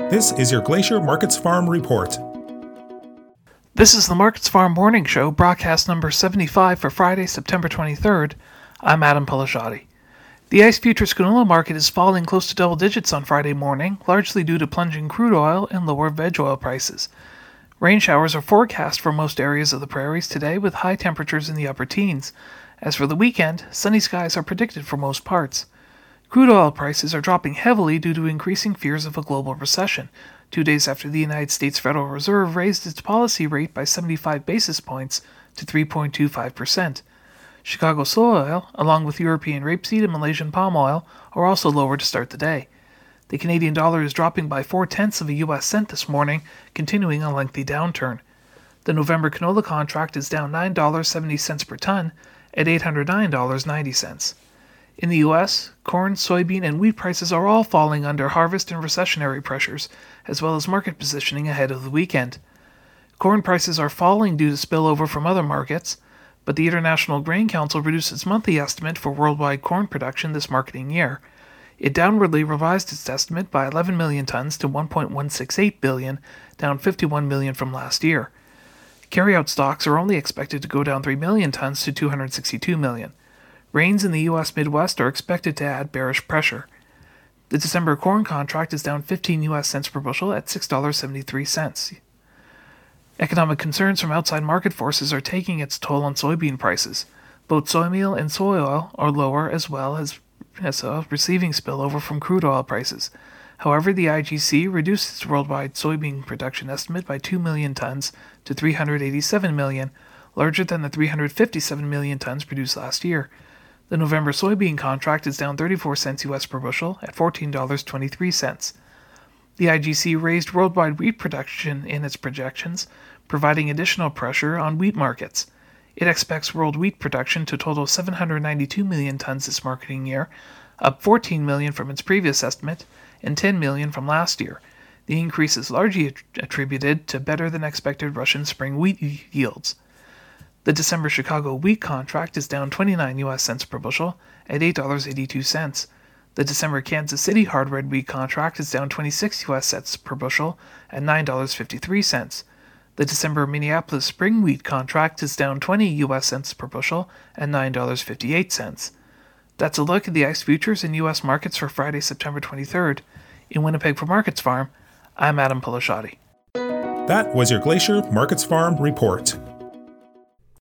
This is your Glacier Markets Farm Report. This is the Markets Farm Morning Show, broadcast number 75 for Friday, September 23rd. I'm Adam Pelashati. The ICE Futures canola market is falling close to double digits on Friday morning, largely due to plunging crude oil and lower veg oil prices. Rain showers are forecast for most areas of the prairies today, with high temperatures in the upper teens. As for the weekend, sunny skies are predicted for most parts. Crude oil prices are dropping heavily due to increasing fears of a global recession, 2 days after the United States Federal Reserve raised its policy rate by 75 basis points to 3.25%. Chicago soy oil, along with European rapeseed and Malaysian palm oil, are also lower to start the day. The Canadian dollar is dropping by 0.4 of a U.S. cent this morning, continuing a lengthy downturn. The November canola contract is down $9.70 per ton at $809.90. In the U.S., corn, soybean, and wheat prices are all falling under harvest and recessionary pressures, as well as market positioning ahead of the weekend. Corn prices are falling due to spillover from other markets, but the International Grain Council reduced its monthly estimate for worldwide corn production this marketing year. It downwardly revised its estimate by 11 million tons to 1.168 billion, down 51 million from last year. Carryout stocks are only expected to go down 3 million tons to 262 million. Rains in the U.S. Midwest are expected to add bearish pressure. The December corn contract is down 15 U.S. cents per bushel at $6.73. Economic concerns from outside market forces are taking its toll on soybean prices. Both soy meal and soy oil are lower, as well as receiving spillover from crude oil prices. However, the IGC reduced its worldwide soybean production estimate by 2 million tons to 387 million, larger than the 357 million tons produced last year. The November soybean contract is down 34 cents U.S. per bushel at $14.23. The IGC raised worldwide wheat production in its projections, providing additional pressure on wheat markets. It expects world wheat production to total 792 million tons this marketing year, up 14 million from its previous estimate and 10 million from last year. The increase is largely attributed to better-than-expected Russian spring wheat yields. The December Chicago wheat contract is down 29 U.S. cents per bushel at $8.82. The December Kansas City hard red wheat contract is down 26 U.S. cents per bushel at $9.53. The December Minneapolis spring wheat contract is down 20 U.S. cents per bushel at $9.58. That's a look at the ICE futures and U.S. markets for Friday, September 23rd. In Winnipeg for Markets Farm, I'm Adam Pelashati. That was your Glacier Markets Farm Report.